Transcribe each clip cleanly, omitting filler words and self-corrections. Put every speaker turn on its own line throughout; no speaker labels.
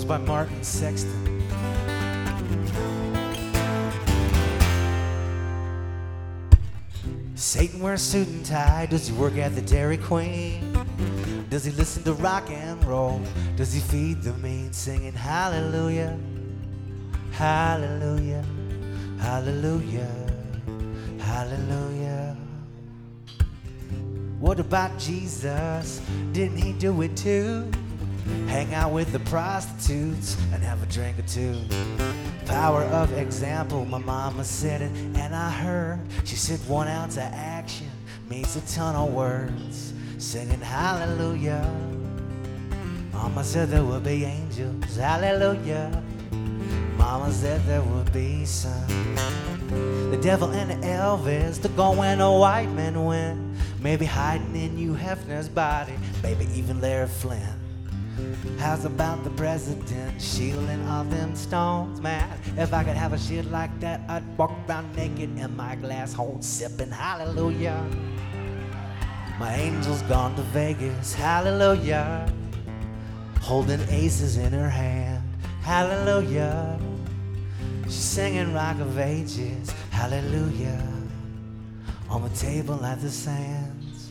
by Martin Sexton. Satan wears a suit and tie. Does he work at the Dairy Queen? Does he listen to rock and roll? Does he feed the mean, singing hallelujah, hallelujah, hallelujah, hallelujah? What about Jesus? Didn't he do it too? Hang out with the prostitutes and have a drink or two. Power of example, my mama said it and I heard. She said 1 ounce of action means a ton of words. Singing hallelujah. Mama said there would be angels, hallelujah. Mama said there would be sun. The devil and Elvis, they're going a white man win. Maybe hiding in Hugh Hefner's body, maybe even Larry Flynn. How's about the president shielding all them stones, man? If I could have a shit like that, I'd walk around naked in my glass hole sipping hallelujah. My angel's gone to Vegas, hallelujah. Holding aces in her hand, hallelujah. She's singing Rock of Ages, hallelujah. On the table at the Sands.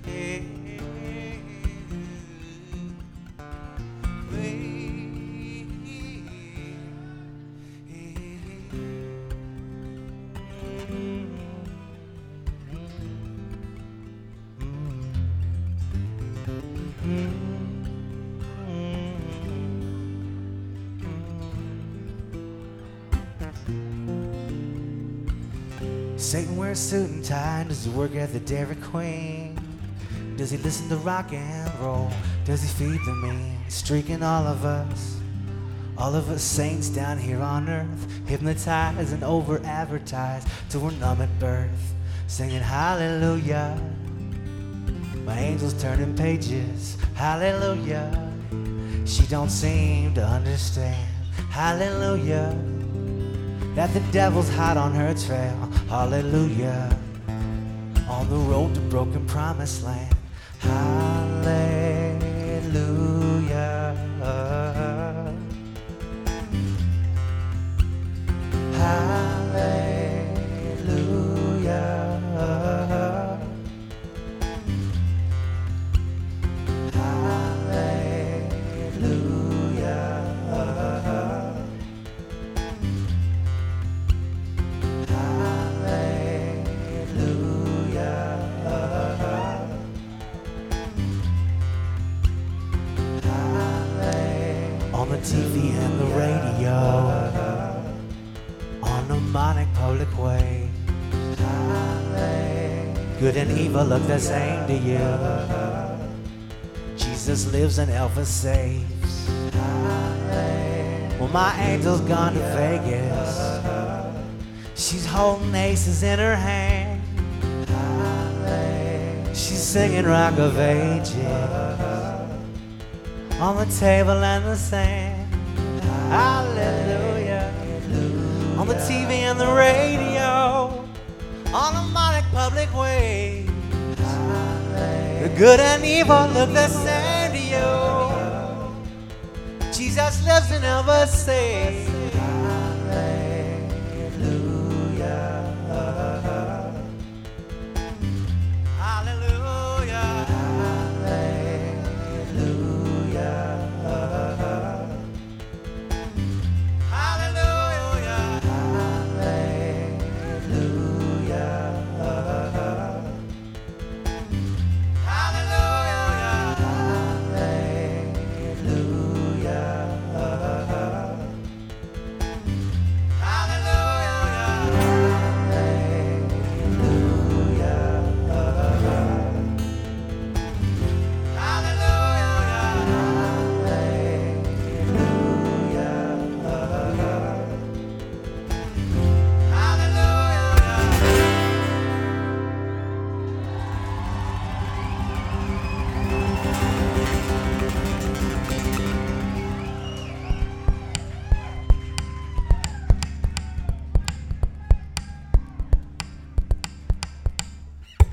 Satan wears a suit and tie. Does he work at the Dairy Queen? Does he listen to rock and roll? Does he feed the mean? Streaking all of us saints down here on earth, hypnotized and over-advertised till we're numb at birth, singing hallelujah. My angel's turning pages, hallelujah. She don't seem to understand, hallelujah, that the devil's hot on her trail, hallelujah. On the road to broken promised land, hallelujah. Hallelujah. On the TV and the radio, on the mnemonic public way, good and evil look the same to you. Jesus lives and Elvis saves. Well, my angel's gone to Vegas. She's holding aces in her hand. She's singing Rock of Ages on the table and the sand, hallelujah. On the TV and the radio, on the mnemonic public way, the good and evil look the same to you. Jesus lives and Elvis saves.